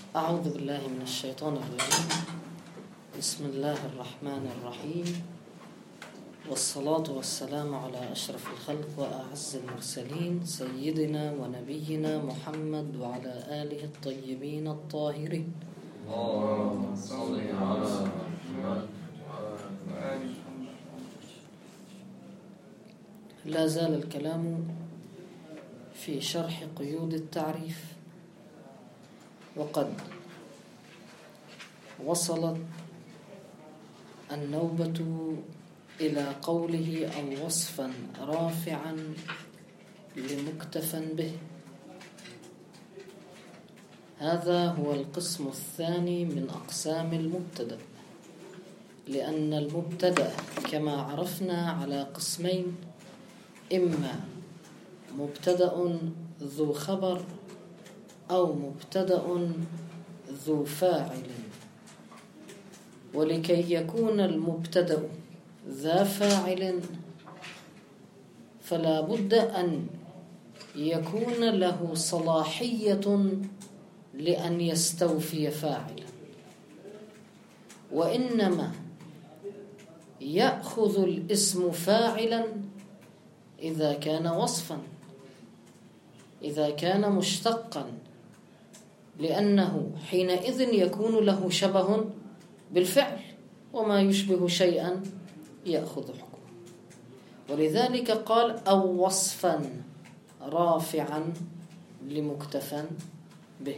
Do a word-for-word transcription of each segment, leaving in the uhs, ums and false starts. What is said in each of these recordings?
أعوذ بالله من الشيطان الرجيم. بسم الله الرحمن الرحيم، والصلاة والسلام على أشرف الخلق وأعز المرسلين سيدنا ونبينا محمد وعلى آله الطيبين الطاهرين. اللهم صل على محمد وعلى آله. لا زال الكلام في شرح قيود التعريف، وقد وصلت النوبة إلى قوله أو وصفا رافعا لمكتفى به. هذا هو القسم الثاني من أقسام المبتدأ، لأن المبتدأ كما عرفنا على قسمين: إما مبتدأ ذو خبر أو مبتدأ ذو فاعل. ولكي يكون المبتدأ ذا فاعل فلا بد أن يكون له صلاحية لأن يستوفي فاعلا، وإنما يأخذ الاسم فاعلا إذا كان وصفا، إذا كان مشتقا، لأنه حينئذ يكون له شبه بالفعل، وما يشبه شيئا يأخذ حكمه. ولذلك قال أو وصفا رافعا لمكتفى به.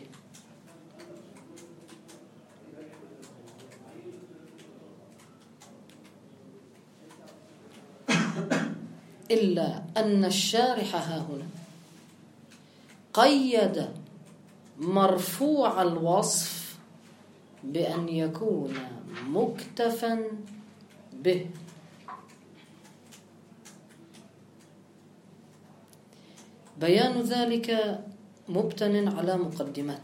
إلا أن الشارح ها هنا قيد مرفوع الوصف بأن يكون مكتفى به. بيان ذلك مبتن على مقدمات.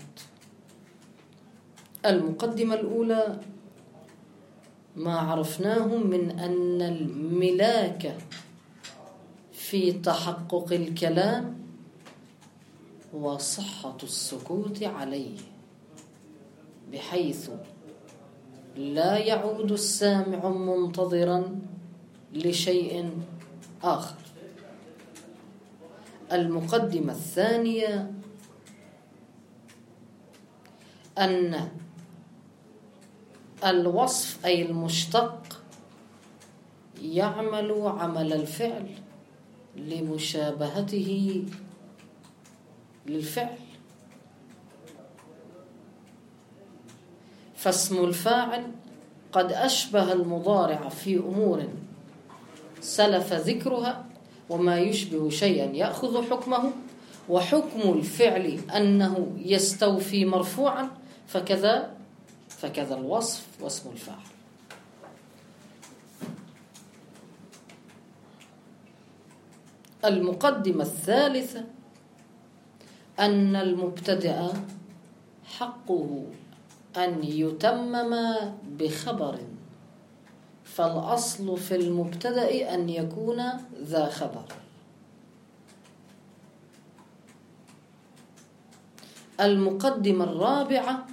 المقدمة الأولى ما عرفناه من أن الملاك في تحقق الكلام وصحة السكوت عليه، بحيث لا يعود السامع منتظرا لشيء آخر. المقدمة الثانية أن الوصف أي المشتق يعمل عمل الفعل لمشابهته للفعل، فاسم الفاعل قد أشبه المضارع في أمور سلف ذكرها، وما يشبه شيئا يأخذ حكمه، وحكم الفعل أنه يستوفي مرفوعا، فكذا فكذا الوصف واسم الفاعل. المقدمة الثالثة أن المبتدأ حقه أن يتمم بخبر، فالأصل في المبتدأ أن يكون ذا خبر. المقدمة الرابعة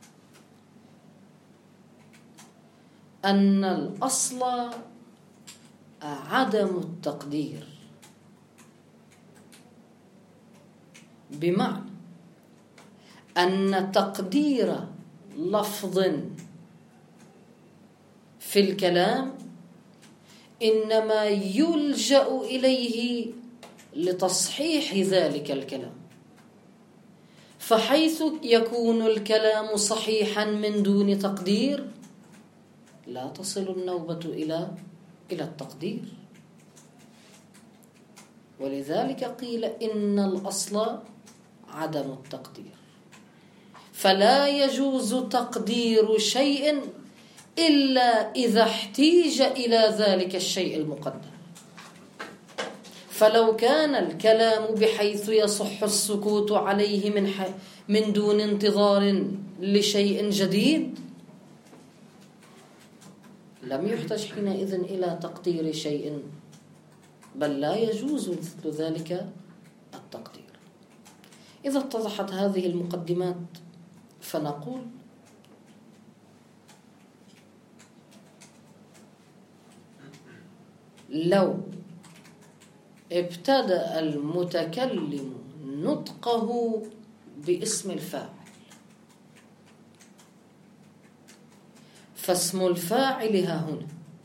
أن الأصل عدم التقدير، بمعنى أن تقدير لفظ في الكلام إنما يلجأ إليه لتصحيح ذلك الكلام، فحيث يكون الكلام صحيحا من دون تقدير لا تصل النوبة إلى إلى التقدير. ولذلك قيل إن الأصل عدم التقدير، فلا يجوز تقدير شيء إلا إذا احتيج إلى ذلك الشيء المقدر. فلو كان الكلام بحيث يصح السكوت عليه من ح... من دون انتظار لشيء جديد لم يحتج حينئذ إلى تقدير شيء، بل لا يجوز مثل ذلك التقدير. إذا اتضحت هذه المقدمات فنقول لو ابتدأ المتكلم نطقه باسم الفاعل فاسم الفاعل ها هنا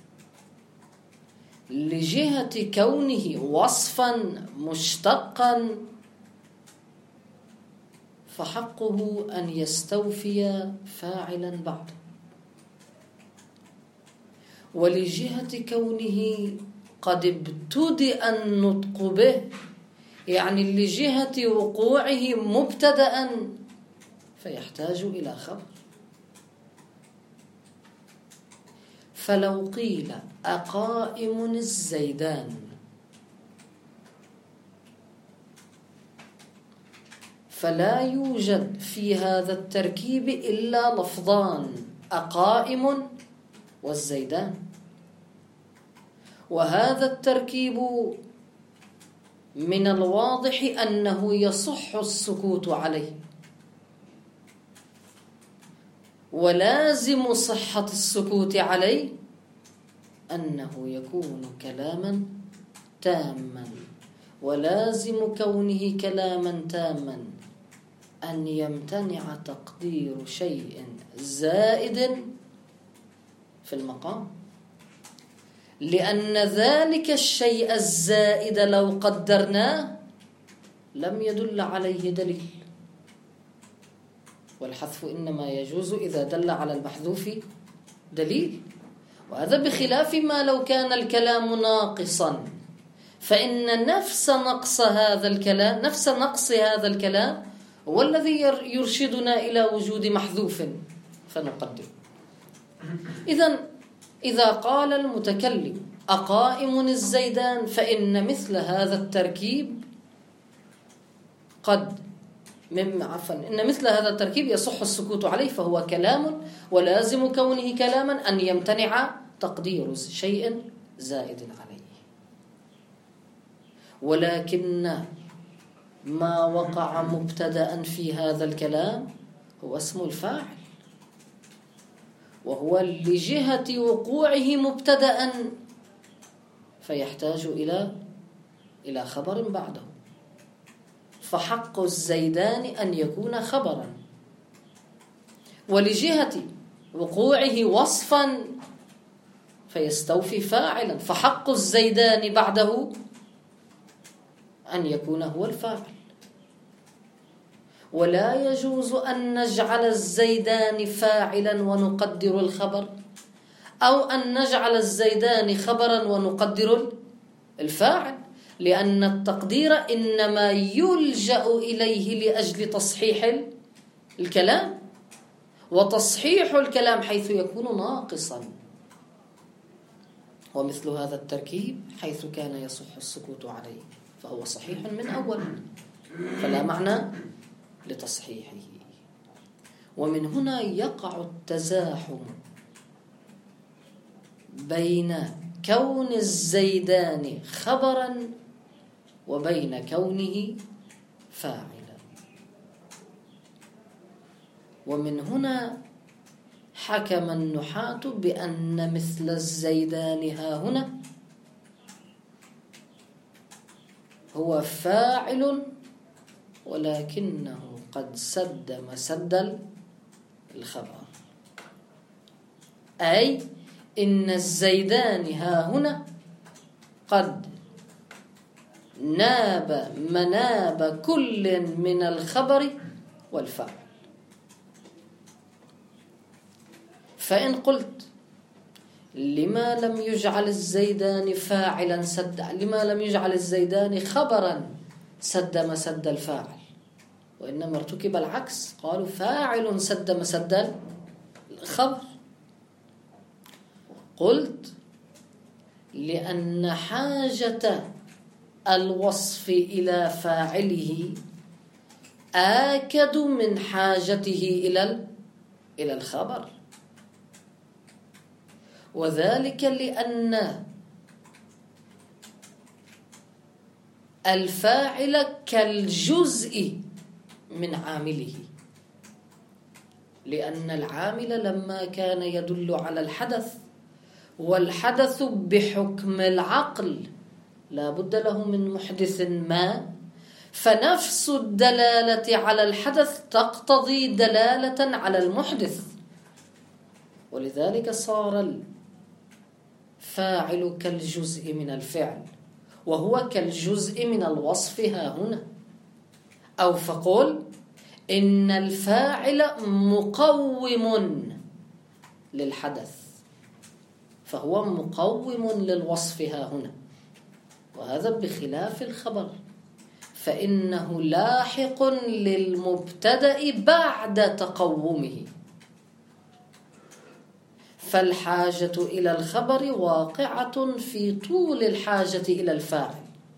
لجهة كونه وصفا مشتقا فحقه أن يستوفي فاعلا بعده، ولجهة كونه قد ابتدأ النطق به يعني لجهة وقوعه مبتدأ فيحتاج إلى خبر. فلو قيل أقائم الزيدان فلا يوجد في هذا التركيب إلا لفظان أقائم والزيدان، وهذا التركيب من الواضح أنه يصح السكوت عليه، ولازم صحة السكوت عليه أنه يكون كلاما تاما، ولازم كونه كلاما تاما أن يمتنع تقدير شيء زائد في المقام، لأن ذلك الشيء الزائد لو قدرناه لم يدل عليه دليل، والحذف إنما يجوز إذا دل على المحذوف دليل، وهذا بخلاف ما لو كان الكلام ناقصا، فإن نفس نقص هذا الكلام نفس نقص هذا الكلام هو الذي يرشدنا إلى وجود محذوف فنقدر. إذن إذا قال المتكلم أقائم الزيدان فإن مثل هذا التركيب قد من عفوا إن مثل هذا التركيب يصح السكوت عليه، فهو كلام ولازم كونه كلاما أن يمتنع تقدير شيء زائد عليه. ولكن ما وقع مبتدأ في هذا الكلام هو اسم الفاعل، وهو لجهة وقوعه مبتدأ فيحتاج إلى إلى خبر بعده، فحق الزيدان أن يكون خبرا، ولجهة وقوعه وصفا فيستوفي فاعلا، فحق الزيدان بعده أن يكون هو الفاعل. ولا يجوز أن نجعل الزيدان فاعلا ونقدر الخبر، أو أن نجعل الزيدان خبرا ونقدر الفاعل، لأن التقدير إنما يلجأ إليه لأجل تصحيح الكلام، وتصحيح الكلام حيث يكون ناقصا، ومثل هذا التركيب حيث كان يصح السكوت عليه فهو صحيح من أول، فلا معنى لتصحيحه. ومن هنا يقع التزاحم بين كون الزيدان خبرا وبين كونه فاعلا. ومن هنا حكم النحاة بأن مثل الزيدان ها هنا هو فاعل ولكنه قد سد مسد الخبر، أي إن الزيدان ها هنا قد ناب مناب كل من الخبر والفعل. فإن قلت لما لم يجعل الزيدان فاعلا سد لما لم يجعل الزيدان خبرا سد مسد الفاعل، وإنما ارتكب العكس، قالوا فاعل سد مسد الخبر، قلت لأن حاجة الوصف إلى فاعله آكد من حاجته إلى إلى الخبر، وذلك لأن الفاعل كالجزء من عامله، لأن العامل لما كان يدل على الحدث، والحدث بحكم العقل لا بد له من محدث ما، فنفس الدلالة على الحدث تقتضي دلالة على المحدث، ولذلك صار الفاعل كالجزء من الفعل، وهو كالجزء من الوصف ها هنا. أو فقل إن الفاعل مقوم للحدث، فهو مقوم للوصف ها هنا، وهذا بخلاف الخبر، فإنه لاحق للمبتدأ بعد تقومه، فالحاجة إلى الخبر واقعة في طول الحاجة إلى الفاعل،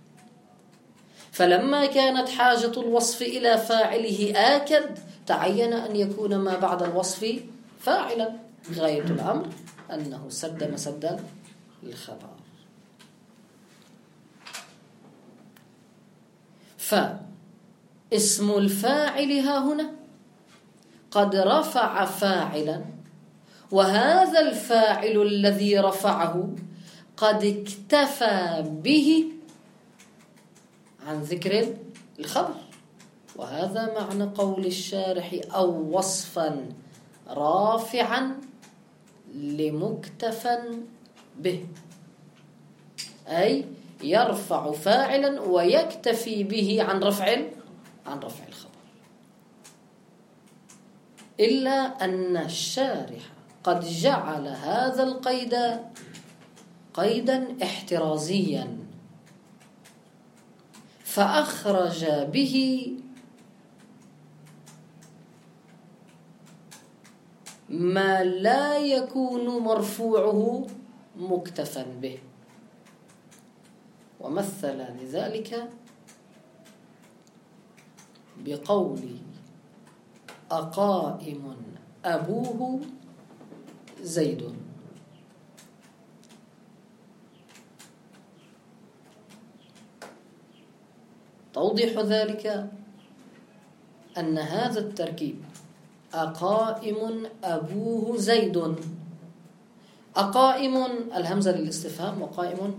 فلما كانت حاجة الوصف إلى فاعله آكد تعين أن يكون ما بعد الوصف فاعلا، غاية الأمر أنه سد مسد الخبر. فاسم الفاعل ها هنا قد رفع فاعلا، وهذا الفاعل الذي رفعه قد اكتفى به عن ذكر الخبر، وهذا معنى قول الشارح أو وصفا رافعا لمكتفى به، أي يرفع فاعلا ويكتفي به عن رفع عن رفع الخبر. إلا أن الشارح قد جعل هذا القيد قيدا احترازيا، فأخرج به ما لا يكون مرفوعه مكتفا به، ومثل لذلك بقوله أقائم أبوه زيد. توضيح ذلك أن هذا التركيب أقائم أبوه زيد، أقائم الهمزة للاستفهام، وقائم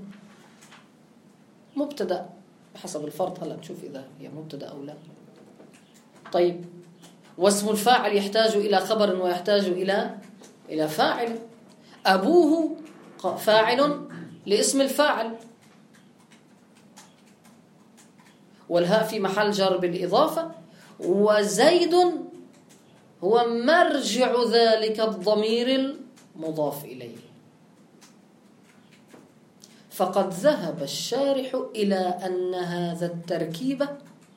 مبتدأ بحسب الفرض، هلا نشوف إذا هي مبتدأ أو لا. طيب، واسم الفاعل يحتاج إلى خبر ويحتاج إلى إلى فاعل. أبوه فاعل لاسم الفاعل، والهاء في محل جر بالإضافة، وزيد هو مرجع ذلك الضمير المضاف إليه. فقد ذهب الشارح إلى أن هذا التركيب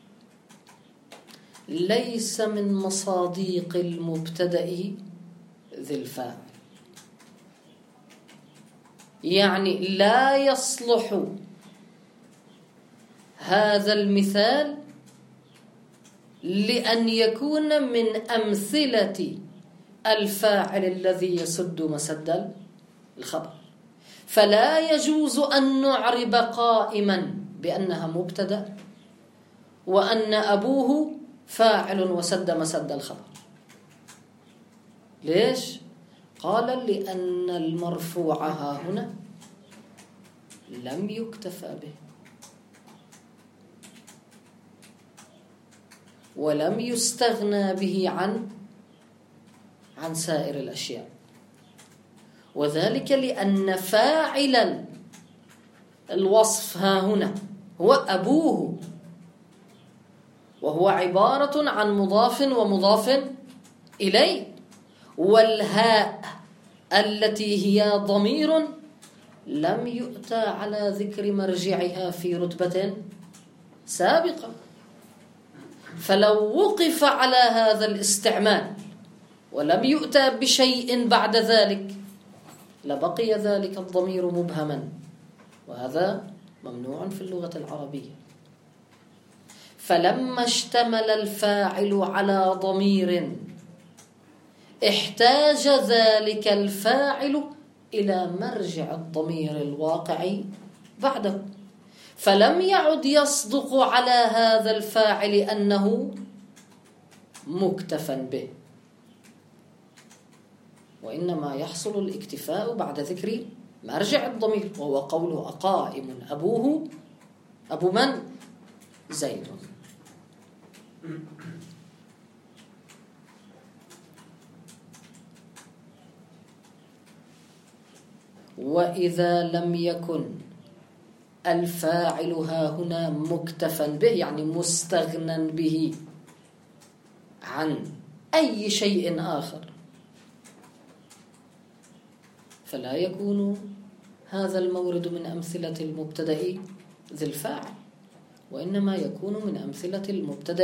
ليس من مصاديق المبتدأ ذي الفاعل، يعني لا يصلح هذا المثال لأن يكون من أمثلة الفاعل الذي يسد مسد الخبر، فلا يجوز أن نعرب قائما بأنها مبتدأ وأن أبوه فاعل وسد مسد الخبر. ليش؟ قال لأن المرفوع ها هنا لم يكتفى به ولم يستغنى به عن عن سائر الأشياء، وذلك لأن فاعل الوصف ها هنا هو أبوه، وهو عبارة عن مضاف ومضاف إليه، والهاء التي هي ضمير لم يؤتى على ذكر مرجعها في رتبة سابقة، فلو وقف على هذا الاستعمال ولم يؤتى بشيء بعد ذلك لبقي ذلك الضمير مبهما، وهذا ممنوع في اللغة العربية. فلما اشتمل الفاعل على ضمير احتاج ذلك الفاعل إلى مرجع الضمير الواقع بعده، فلم يعد يصدق على هذا الفاعل أنه مكتفى به، وإنما يحصل الاكتفاء بعد ذكر مرجع الضمير، وهو قوله أقائم أبوه، أبو من؟ زيد. وإذا لم يكن الفاعل ها هنا مكتفا به، يعني مستغنى به عن أي شيء آخر، فلا يكون هذا المورد من أمثلة المبتدأ ذي الفاعل، وإنما يكون من أمثلة المبتدأ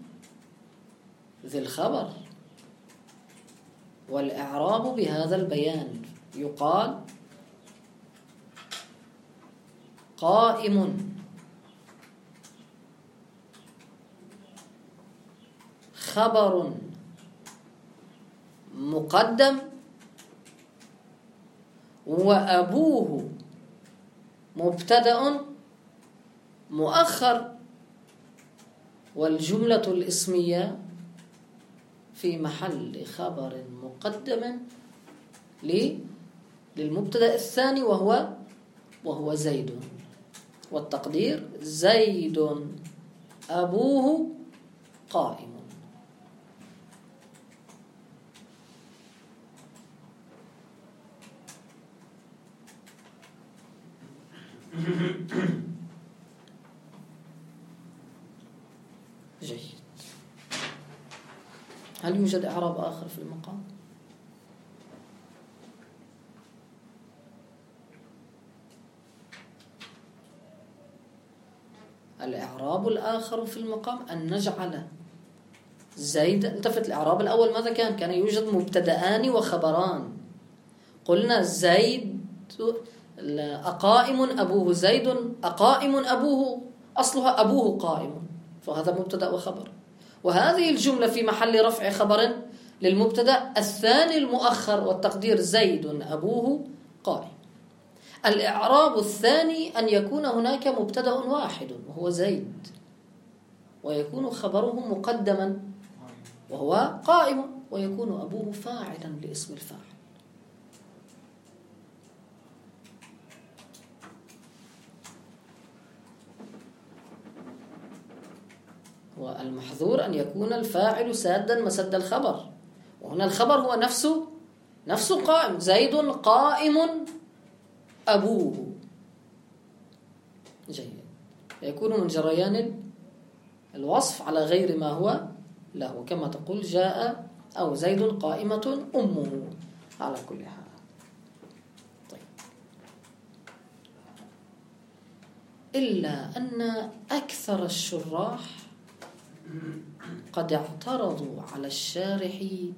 ذي الخبر. والإعراب بهذا البيان يقال قائم خبر مقدم وأبوه مبتدأ مؤخر، والجملة الاسمية في محل خبر مقدم للمبتدأ الثاني وهو وهو زيد، والتقدير زيد أبوه قائم. جيد. هل يوجد إعراب آخر في المقام؟ الإعراب الآخر في المقام أن نجعل زيد، التفت الإعراب الأول ماذا كان؟ كان يوجد مبتدأان وخبران، قلنا زيد أقائم أبوه زيد، أقائم أبوه أصلها أبوه قائم، فهذا مبتدأ وخبر، وهذه الجملة في محل رفع خبر للمبتدأ الثاني المؤخر، والتقدير زيد أبوه قائم. الإعراب الثاني أن يكون هناك مبتدأ واحد وهو زيد، ويكون خبره مقدما وهو قائم، ويكون أبوه فاعلا لاسم الفاعل. والمحذور أن يكون الفاعل سادا مسد الخبر، وهنا الخبر هو نفسه نفسه قائم، زيد قائم أبوه. جيد. يكون من جريان الوصف على غير ما هو له، كما تقول جاء أو زيد قائمة أمه على كل حال. طيب. إلا أن أكثر الشراح قد اعترضوا على الشارح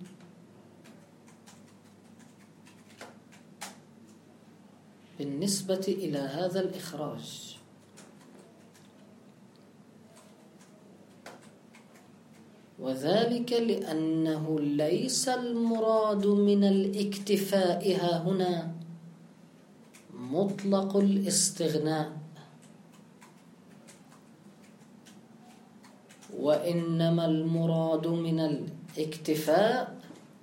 بالنسبة إلى هذا الإخراج، وذلك لأنه ليس المراد من الاكتفاء ها هنا مطلق الاستغناء، وإنما المراد من الاكتفاء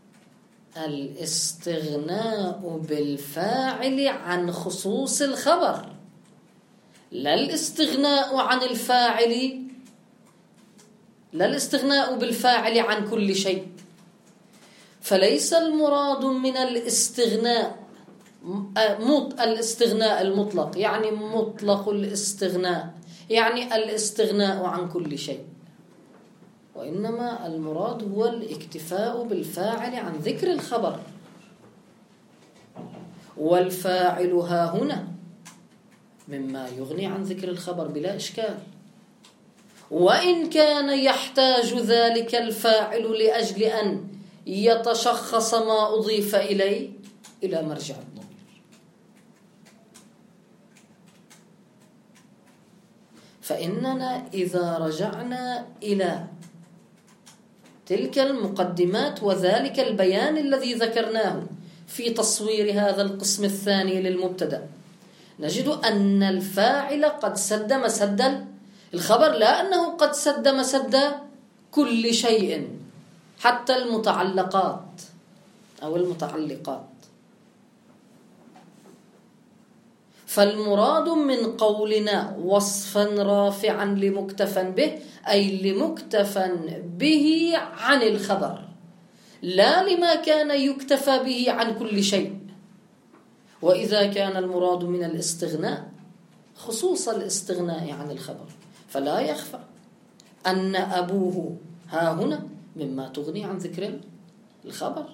الاستغناء بالفاعل عن خصوص الخبر، لا الاستغناء عن الفاعل، لا الاستغناء بالفاعل عن كل شيء. فليس المراد من الاستغناء الاستغناء المطلق، يعني مطلق الاستغناء، يعني الاستغناء عن كل شيء، وإنما المراد هو الاكتفاء بالفاعل عن ذكر الخبر، والفاعل ها هنا مما يغني عن ذكر الخبر بلا إشكال، وإن كان يحتاج ذلك الفاعل لأجل أن يتشخص ما أضيف إليه إلى مرجع الضمير. فإننا إذا رجعنا إلى تلك المقدمات وذلك البيان الذي ذكرناه في تصوير هذا القسم الثاني للمبتدأ، نجد أن الفاعل قد سد مسد الخبر، لا أنه قد سد مسد كل شيء حتى المتعلقات، أو المتعلقات. فالمراد من قولنا وصفا رافعا لمكتفى به أي لمكتفى به عن الخبر، لا لما كان يكتفى به عن كل شيء. وإذا كان المراد من الاستغناء خصوص الاستغناء عن الخبر، فلا يخفى أن أبوه ها هنا مما تغني عن ذكر الخبر.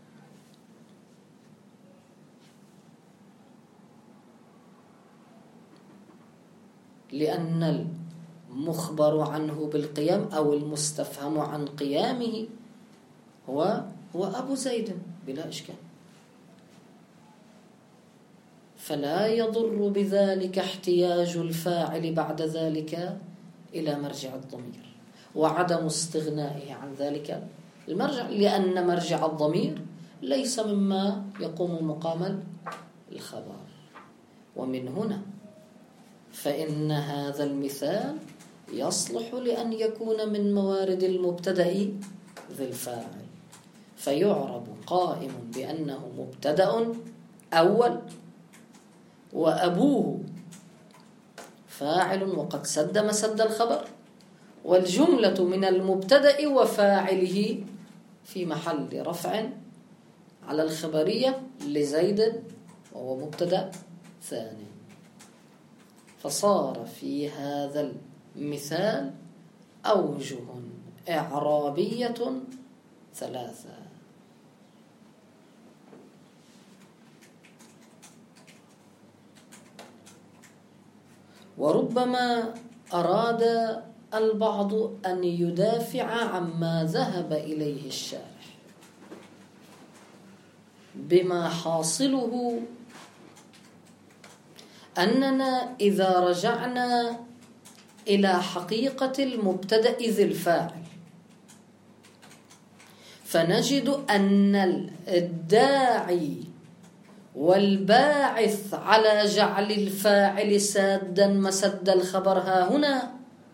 لأن المخبر عنه بالقيام أو المستفهم عن قيامه هو هو أبو زيد بلا إشكال، فلا يضر بذلك احتياج الفاعل بعد ذلك إلى مرجع الضمير وعدم استغنائه عن ذلك المرجع، لأن مرجع الضمير ليس مما يقوم مقام الخبر. ومن هنا فإن هذا المثال يصلح لأن يكون من موارد المبتدأ ذي الفاعل، فيعرب قائم بأنه مبتدأ أول وأبوه فاعل وقد سد مسد الخبر، والجملة من المبتدأ وفاعله في محل رفع على الخبرية لزيد وهو مبتدأ ثاني. فصار في هذا المثال أوجه إعرابية ثلاثة. وربما أراد البعض أن يدافع عما ذهب إليه الشارح بما حاصله أننا إذا رجعنا إلى حقيقة المبتدأ ذي الفاعل فنجد أن الداعي والباعث على جعل الفاعل سادا مسد الخبر ها هنا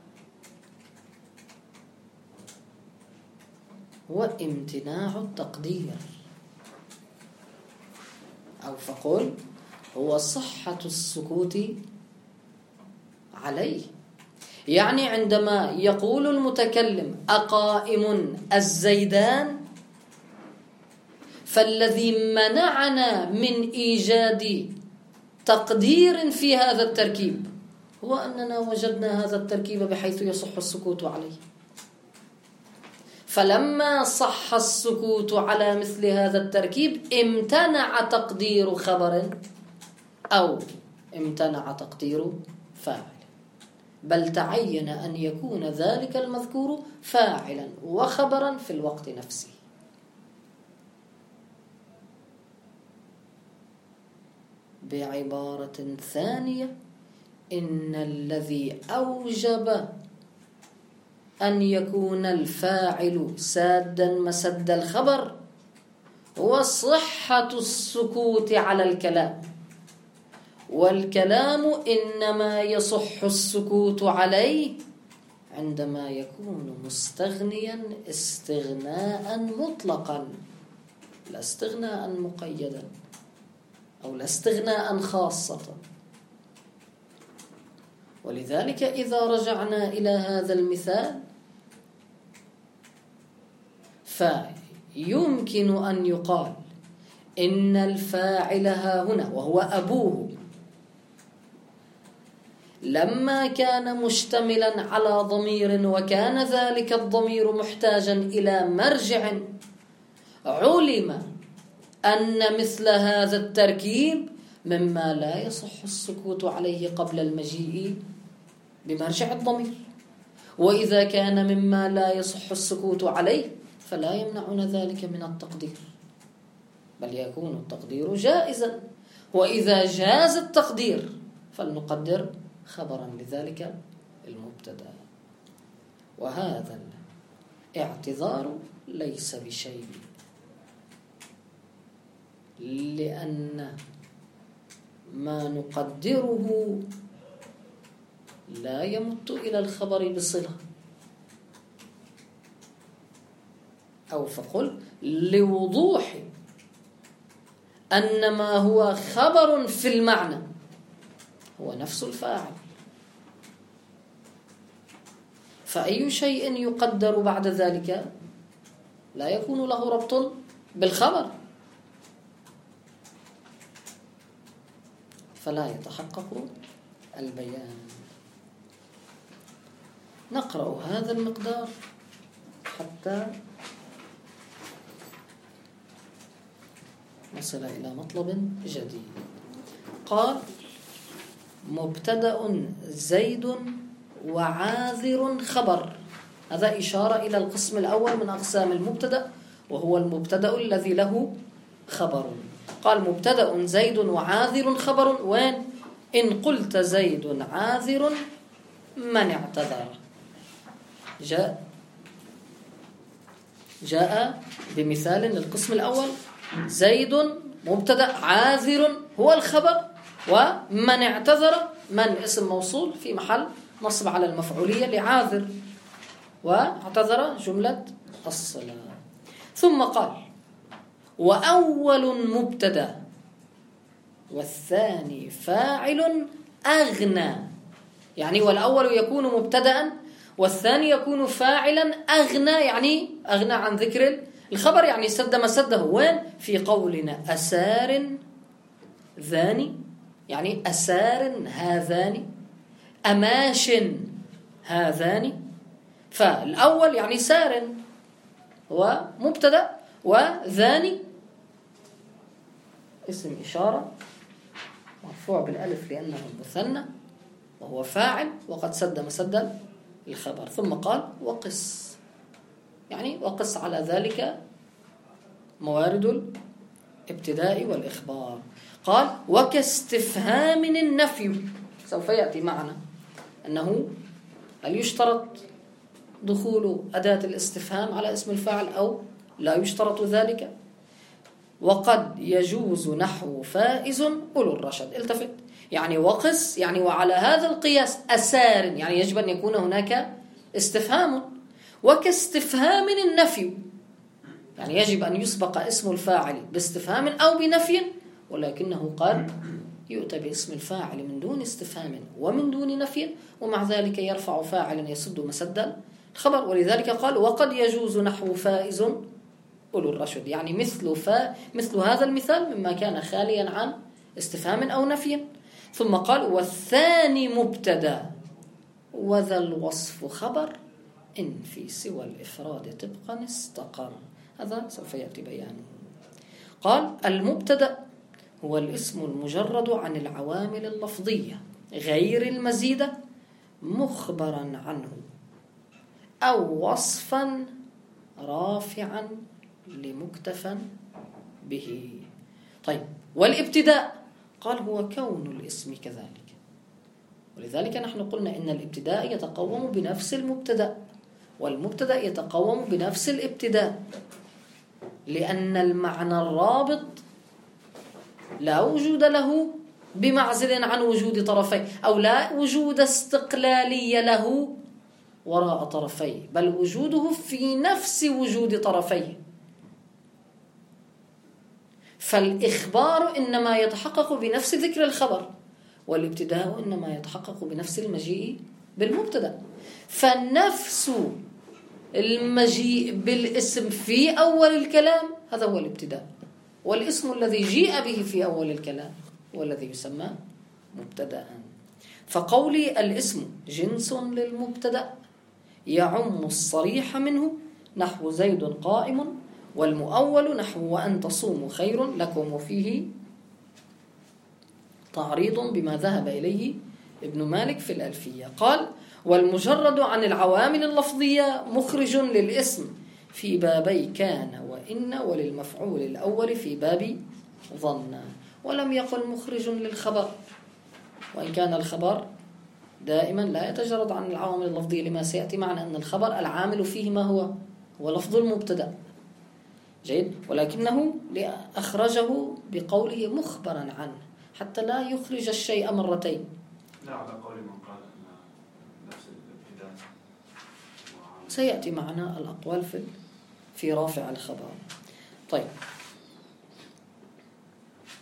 هو امتناع التقدير، أو فقل هو صحة السكوت عليه. يعني عندما يقول المتكلم أقائم الزيدان، فالذي منعنا من إيجاد تقدير في هذا التركيب هو أننا وجدنا هذا التركيب بحيث يصح السكوت عليه. فلما صح السكوت على مثل هذا التركيب امتنع تقدير خبر أو امتنع تقدير فاعل، بل تعين أن يكون ذلك المذكور فاعلا وخبرا في الوقت نفسه. بعبارة ثانية، إن الذي أوجب أن يكون الفاعل سادا مسد الخبر هو صحة السكوت على الكلام، والكلام إنما يصح السكوت عليه عندما يكون مستغنيا استغناء مطلقا لا استغناء مقيدا أو لا استغناء خاصة. ولذلك إذا رجعنا إلى هذا المثال فيمكن أن يقال إن الفاعل ها هنا وهو أبوه لما كان مشتملا على ضمير وكان ذلك الضمير محتاجا إلى مرجع، علم أن مثل هذا التركيب مما لا يصح السكوت عليه قبل المجيء بمرجع الضمير، وإذا كان مما لا يصح السكوت عليه فلا يمنعنا ذلك من التقدير، بل يكون التقدير جائزا. وإذا جاز التقدير فلنقدر خبرا لذلك المبتدأ. وهذا الاعتذار ليس بشيء، لأن ما نقدره لا يمت إلى الخبر بصلة، أو فقل لوضوح أن ما هو خبر في المعنى هو نفس الفاعل، فأي شيء يقدر بعد ذلك لا يكون له ربط بالخبر، فلا يتحقق البيان. نقرأ هذا المقدار حتى نصل إلى مطلب جديد. قال: مبتدأ زيد وعاذر خبر. هذا إشارة إلى القسم الأول من أقسام المبتدأ، وهو المبتدأ الذي له خبر. قال: مبتدأ زيد وعاذر خبر. وين؟ إن قلت زيد عاذر من اعتذر. جاء جاء بمثال للقسم الأول: زيد مبتدأ، عاذر هو الخبر، ومن اعتذر من اسم موصول في محل نصب على المفعولية لعاذر، واعتذر جملة الصلة. ثم قال: وأول مبتدأ والثاني فاعل أغنى. يعني والأول يكون مبتدأ والثاني يكون فاعلا أغنى، يعني أغنى عن ذكر الخبر، يعني سد مسده. وين؟ في قولنا أسار ذاني، يعني أسار هذان، أماش هذان. فالأول يعني سار هو مبتدأ، وذاني اسم إشارة مرفوع بالألف لأنه مثنى وهو فاعل وقد سد مسد الخبر. ثم قال: وقس، يعني وقس على ذلك موارد الابتداء والإخبار. قال: وكاستفهام النفي. سوف يأتي معنا أنه هل يشترط دخول أداة الاستفهام على اسم الفاعل أو لا يشترط ذلك. وقد يجوز نحو فائز أولو الرشد. التفت، يعني وقس، يعني وعلى هذا القياس أسار، يعني يجب أن يكون هناك استفهام. وكاستفهام النفي، يعني يجب أن يسبق اسم الفاعل باستفهام أو بنفي، ولكنه قد يؤتى باسم الفاعل من دون استفهام ومن دون نفي، ومع ذلك يرفع فاعلا يسد مسد الخبر. ولذلك قال: وقد يجوز نحو فائز أولو الرشد، يعني مثل فا مثل هذا المثال مما كان خاليا عن استفهام أو نفي. ثم قال: والثاني مبتدا وذا الوصف خبر إن في سوى الإفراد طبقا استقر. هذا سوف يأتي بيانه. قال: المبتدا هو الاسم المجرد عن العوامل اللفظية غير المزيدة مخبرا عنه أو وصفا رافعا لمكتفى به. طيب، والابتداء قال: هو كون الاسم كذلك. ولذلك نحن قلنا إن الابتداء يتقوم بنفس المبتدأ، والمبتدأ يتقوم بنفس الابتداء، لأن المعنى الرابط لا وجود له بمعزل عن وجود طرفيه، أو لا وجود استقلالية له وراء طرفيه، بل وجوده في نفس وجود طرفيه. فالإخبار إنما يتحقق بنفس ذكر الخبر، والابتداء إنما يتحقق بنفس المجيء بالمبتدأ. فنفس المجيء بالاسم في أول الكلام هذا هو الابتداء، والاسم الذي جيء به في أول الكلام هو الذي يسمى مبتدأ. فقولي الاسم جنس للمبتدأ يعم الصريح منه نحو زيد قائم، والمؤول نحو وأن تصوموا خير لكم، وفيه تعريض بما ذهب إليه ابن مالك في الألفية. قال: والمجرد عن العوامل اللفظية مخرج للاسم في بابي كان وإن، وللمفعول الأول في باب ظن. ولم يقل مخرج للخبر، وإن كان الخبر دائما لا يتجرد عن العوامل اللفظية، لما سيأتي معنا أن الخبر العامل فيه ما هو هو لفظ المبتدأ. جيد، ولكنه أخرجه بقوله مخبرا عنه حتى لا يخرج الشيء مرتين. لا على قول من قال أن نفس الابتداء. سيأتي معنا الأقوال في في رافع الخبر. طيب،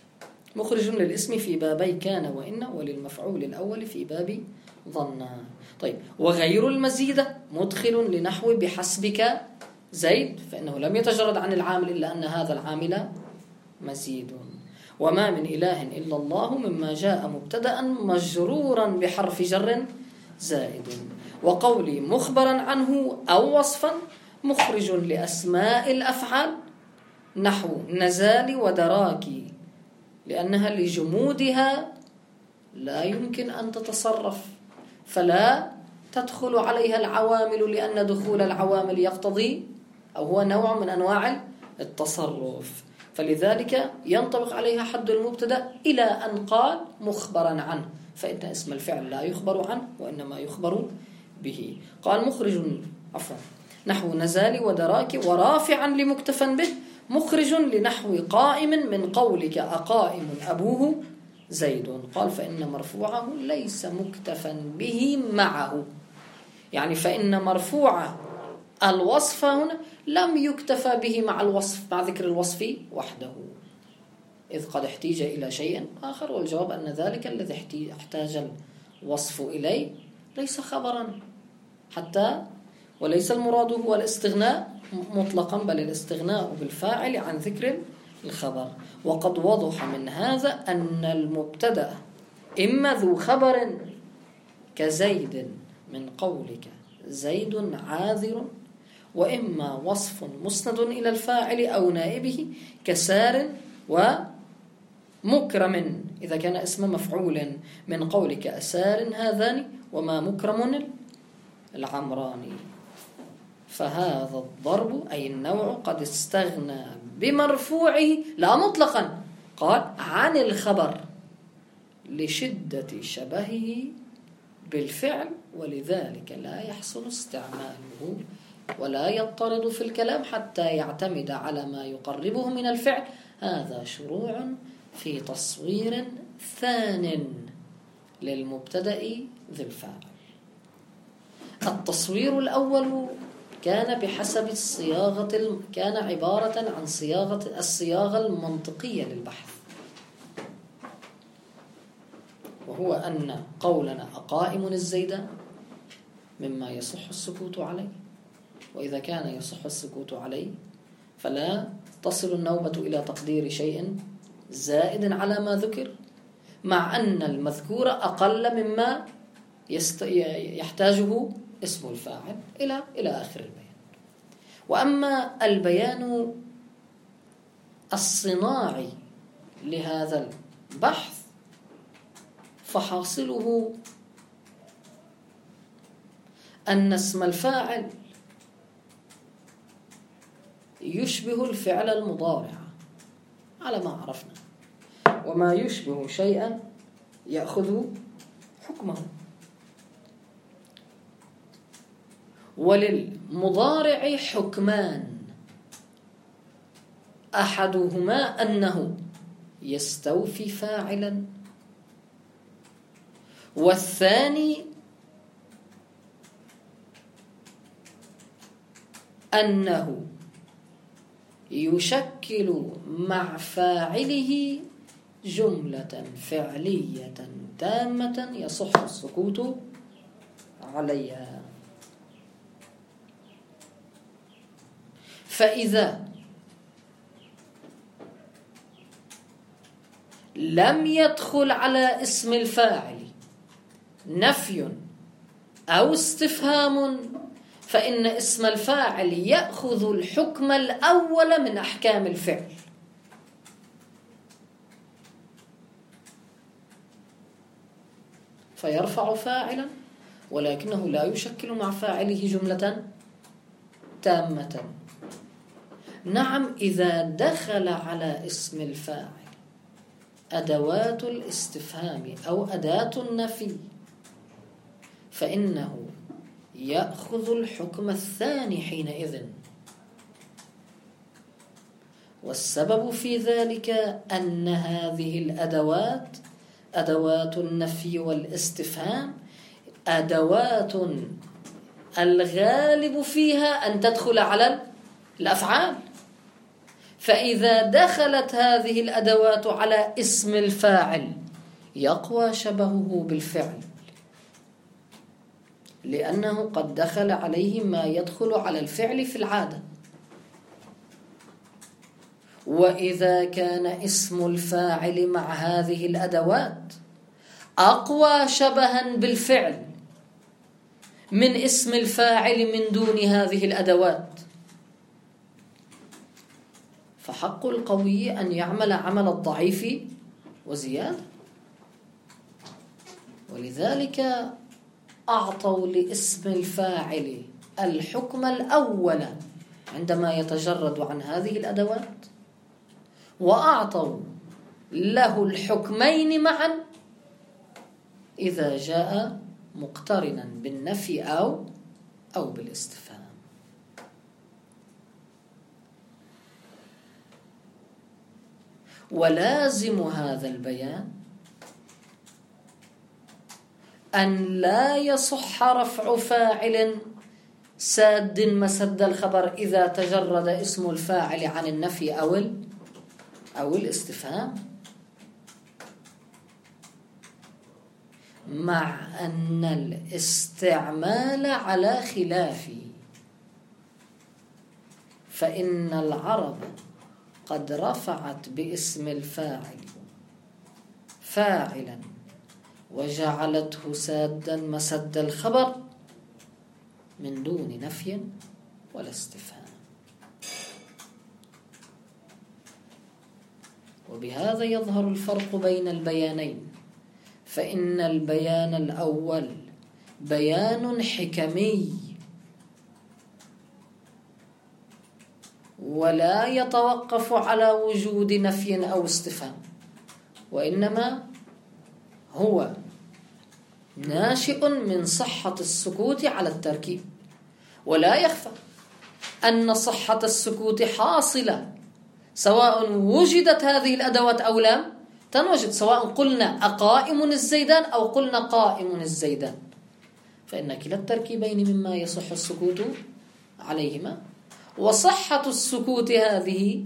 مخرج للاسم في بابي كان وإن، وللمفعول الأول في باب ظن. طيب، وغير المزيدة مدخل لنحو بحسبك زيد، فإنه لم يتجرد عن العامل إلا أن هذا العامل مزيد. وما من إله إلا الله مما جاء مبتدأ مجرورا بحرف جر زائد. وقولي مخبرا عنه أو وصفا مخرج لأسماء الأفعال نحو نزال ودراكي، لأنها لجمودها لا يمكن أن تتصرف، فلا تدخل عليها العوامل، لأن دخول العوامل يقتضي أو هو نوع من أنواع التصرف، فلذلك ينطبق عليها حد المبتدأ إلى أن قال مخبرا عنه، فإن اسم الفعل لا يخبر عنه وإنما يخبر به. قال مخرج عفوا نحو نزال ودراك، ورافعا لمكتفى به مخرج لنحو قائم من قولك أقائم أبوه زيد. قال فإن مرفوعه ليس مكتفى به معه، يعني فإن مرفوع الوصف هنا لم يكتفى به مع الوصف، مع ذكر الوصف وحده، إذ قد احتاج إلى شيء آخر. والجواب أن ذلك الذي احتاج الوصف إليه ليس خبرا حتى، وليس المراد هو الاستغناء مطلقا، بل الاستغناء بالفاعل عن ذكر الخبر. وقد وضح من هذا أن المبتدأ إما ذو خبر كزيد من قولك زيد عاذر، وإما وصف مسند إلى الفاعل أو نائبه كسار ومكرم إذا كان اسم مفعول من قولك أسار هذان وما مكرم العمراني. فهذا الضرب أي النوع قد استغنى بمرفوعه لا مطلقا، قال عن الخبر لشدة شبهه بالفعل، ولذلك لا يحسن استعماله ولا يضطرد في الكلام حتى يعتمد على ما يقربه من الفعل. هذا شروع في تصوير ثان للمبتدأ ذي الفاعل. التصوير الأول كان بحسب الصياغة، كان عبارة عن صياغة الصياغة المنطقية للبحث، وهو أن قولنا أقائم الزيد مما يصح السكوت عليه، وإذا كان يصح السكوت عليه فلا تصل النوبة إلى تقدير شيء زائد على ما ذكر، مع أن المذكور أقل مما يحتاجه اسم الفاعل إلى إلى آخر البيان. وأما البيان الصناعي لهذا البحث فحاصله أن اسم الفاعل يشبه الفعل المضارع على ما عرفنا، وما يشبه شيئا يأخذ حكمه. وللمضارع حكمان، أحدهما أنه يستوفي فاعلا، والثاني أنه يشكل مع فاعله جملة فعلية تامة يصح السكوت عليها. فإذا لم يدخل على اسم الفاعل نفي أو استفهام فإن اسم الفاعل يأخذ الحكم الأول من أحكام الفعل، فيرفع فاعلا ولكنه لا يشكل مع فاعله جملة تامة. نعم، إذا دخل على اسم الفاعل أدوات الاستفهام أو أداة النفي فإنه يأخذ الحكم الثاني حينئذ. والسبب في ذلك أن هذه الأدوات أدوات النفي والاستفهام أدوات الغالب فيها أن تدخل على الأفعال، فإذا دخلت هذه الأدوات على اسم الفاعل يقوى شبهه بالفعل، لأنه قد دخل عليه ما يدخل على الفعل في العادة. وإذا كان اسم الفاعل مع هذه الأدوات أقوى شبها بالفعل من اسم الفاعل من دون هذه الأدوات، فحق القوي أن يعمل عمل الضعيف وزيادة. ولذلك أعطوا لاسم الفاعل الحكم الأول عندما يتجرد عن هذه الأدوات، وأعطوا له الحكمين معا إذا جاء مقترنا بالنفي أو أو بالاستفهام. ولازم هذا البيان أن لا يصح رفع فاعل ساد مسد الخبر إذا تجرد اسم الفاعل عن النفي أو أو الاستفهام، مع أن الاستعمال على خلافه. فإن العرب قد رفعت باسم الفاعل فاعلا وجعلته سادا مسد الخبر من دون نفي ولا استفهام. وبهذا يظهر الفرق بين البيانين، فإن البيان الأول بيان حكمي ولا يتوقف على وجود نفي أو استفهام، وإنما هو ناشئ من صحة السكوت على التركيب. ولا يخفى أن صحة السكوت حاصلة سواء وجدت هذه الأدوات أو لم تنوجد، سواء قلنا أقائم الزيدان أو قلنا قائم الزيدان، فإن كلا التركيبين مما يصح السكوت عليهما. وصحة السكوت هذه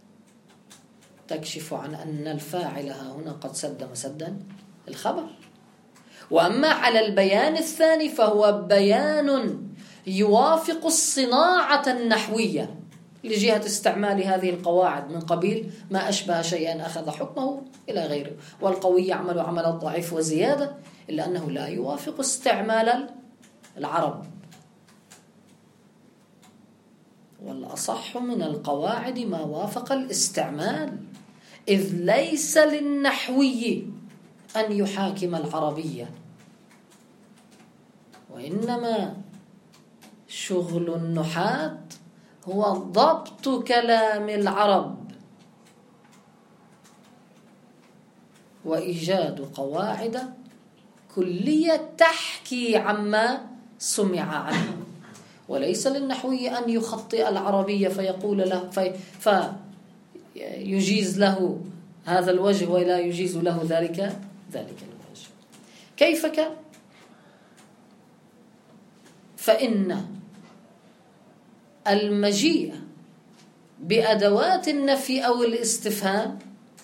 تكشف عن أن الفاعل ها هنا قد سد مسدا الخبر. وأما على البيان الثاني فهو بيان يوافق الصناعة النحوية لجهة استعمال هذه القواعد من قبيل ما أشبه شيئا أخذ حكمه إلى غيره. والقوي يعمل عمل الضعيف وزيادة، إلا أنه لا يوافق استعمال العرب. والأصح من القواعد ما وافق الاستعمال، إذ ليس للنحوي أن يحاكم العربية، وإنما شغل النحاة هو ضبط كلام العرب وإيجاد قواعد كلية تحكي عما سمع عنه. وليس للنحوي أن يخطئ العربية فيقول له في فيجيز له هذا الوجه ولا يجيز له ذلك ذلك الوجه. كيف كان؟ فإن المجيء بأدوات النفي أو الاستفهام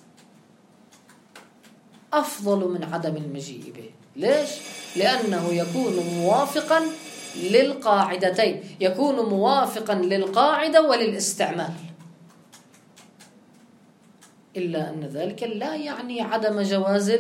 أفضل من عدم المجيء به. ليش؟ لأنه يكون موافقا للقاعدتين، يكون موافقا للقاعدة وللاستعمال، إلا أن ذلك لا يعني عدم جواز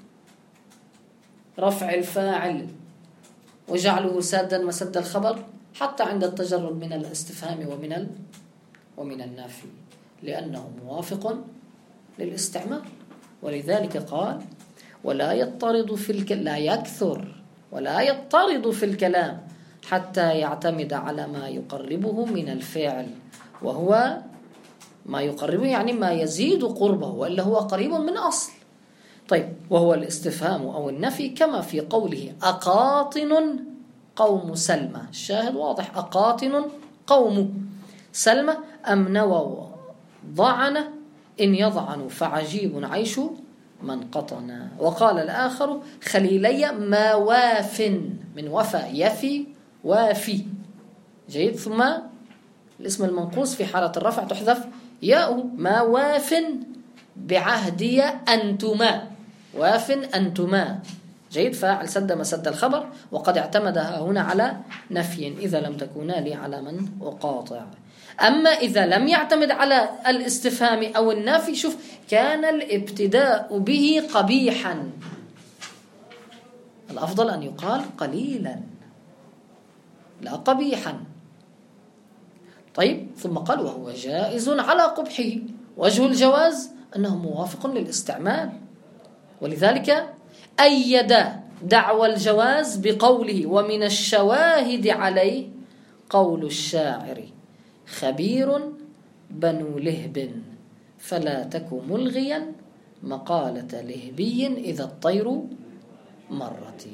رفع الفاعل وجعله سادا مسد الخبر حتى عند التجرد من الاستفهام ومن ال... ومن النافي، لأنه موافق للاستعمال. ولذلك قال ولا يضطرد في الك... لا يكثر ولا يضطرد في الكلام حتى يعتمد على ما يقربه من الفعل، وهو ما يقربه يعني ما يزيد قربه، وإلا هو قريب من أصل. طيب، وهو الاستفهام أو النفي كما في قوله أقاطن قوم سلمى. الشاهد واضح، أقاطن قوم سلمى أم نووا ضعن إن يضعنوا فعجيب عيش من قطنا. وقال الآخر خليلي ما واف من وفى يفي وافي. جيد. ثم الاسم المنقوص في حالة الرفع تحذف ياء ما واف بعهدي أنتما، واف أنتما. جيد. فاعل سد مسد الخبر، وقد اعتمدها هنا على نفي إذا لم تكونا لي على من أقاطع. أما إذا لم يعتمد على الاستفهام أو النفي، شوف، كان الابتداء به قبيحا، الأفضل أن يقال قليلا لا قبيحا. طيب، ثم قال وهو جائز على قبحه. وجه الجواز أنه موافق للاستعمال، ولذلك أيد دعوى الجواز بقوله ومن الشواهد عليه قول الشاعر خبير بنو لهب فلا تك ملغيا مقالة لهبي إذا الطير مرت.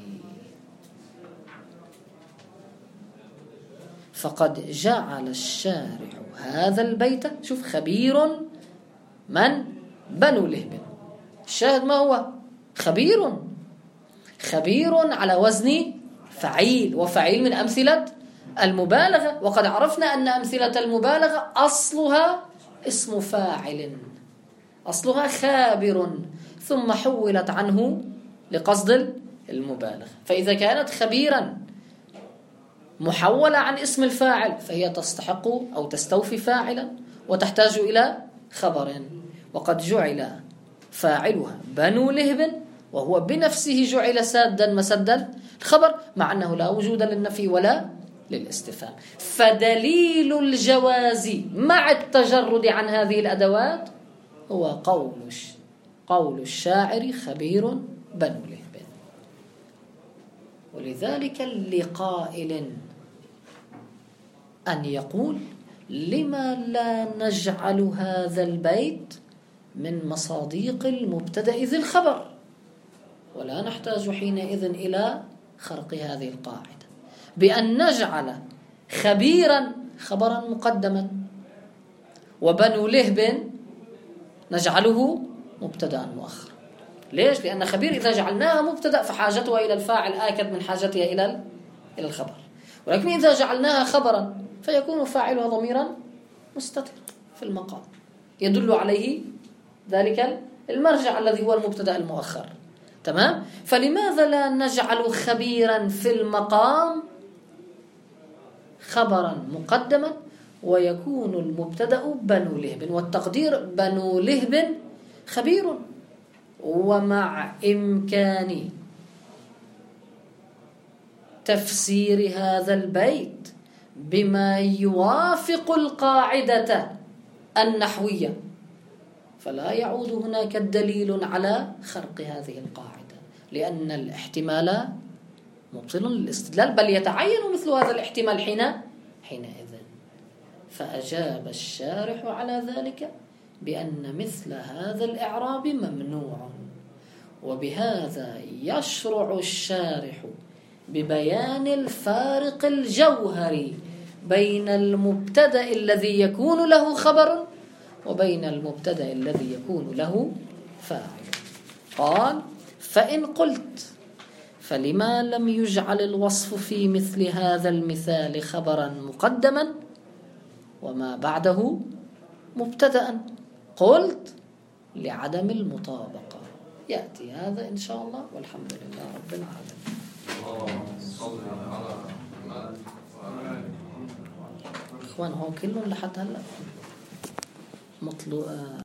فقد جعل الشارع هذا البيت، شوف، خبير من بنو لهب، الشاهد ما هو؟ خبير، خبير على وزن فعيل، وفعيل من أمثلة المبالغة، وقد عرفنا أن أمثلة المبالغة أصلها اسم فاعل، أصلها خابر، ثم حولت عنه لقصد المبالغة. فإذا كانت خبيرا محولة عن اسم الفاعل فهي تستحق أو تستوفي فاعلا وتحتاج إلى خبر، وقد جعل فاعلها بنو لهب وهو بنفسه جعل سادا مسدا الخبر، مع أنه لا وجود للنفي ولا للاستفهام. فدليل الجواز مع التجرد عن هذه الأدوات هو قول قول الشاعر خبير بنو لهب. ولذلك لقائل أن يقول لما لا نجعل هذا البيت من مصاديق المبتدأ ذي الخبر، ولا نحتاج حينئذ إلى خرق هذه القاعدة بأن نجعل خبيرا خبرا مقدما وبنو لهب نجعله مبتدأ مؤخر. ليش؟ لأن خبير إذا جعلناها مبتدأ فحاجتها إلى الفاعل آكد من حاجتها إلى إلى الخبر، ولكن إذا جعلناها خبرا فيكون فاعلها ضميرا مستتر في المقام يدل عليه ذلك المرجع الذي هو المبتدأ المؤخر. تمام؟ فلماذا لا نجعل خبيرا في المقام خبرا مقدما ويكون المبتدأ بنو لهب، والتقدير بنو لهب خبير، ومع إمكان تفسير هذا البيت بما يوافق القاعدة النحوية فلا يعود هناك الدليل على خرق هذه القاعدة، لأن الاحتمال مبطل للاستدلال، بل يتعين مثل هذا الاحتمال حين حينئذ. فأجاب الشارح على ذلك بأن مثل هذا الإعراب ممنوع، وبهذا يشرع الشارح ببيان الفارق الجوهري بين المبتدأ الذي يكون له خبر وبين المبتدأ الذي يكون له فاعل. قال فإن قلت فلما لم يجعل الوصف في مثل هذا المثال خبرا مقدما وما بعده مبتدأ؟ قلت لعدم المطابقة. يأتي هذا إن شاء الله، والحمد لله رب العالمين. إخوان هون كلهم لحد هلا مطلوب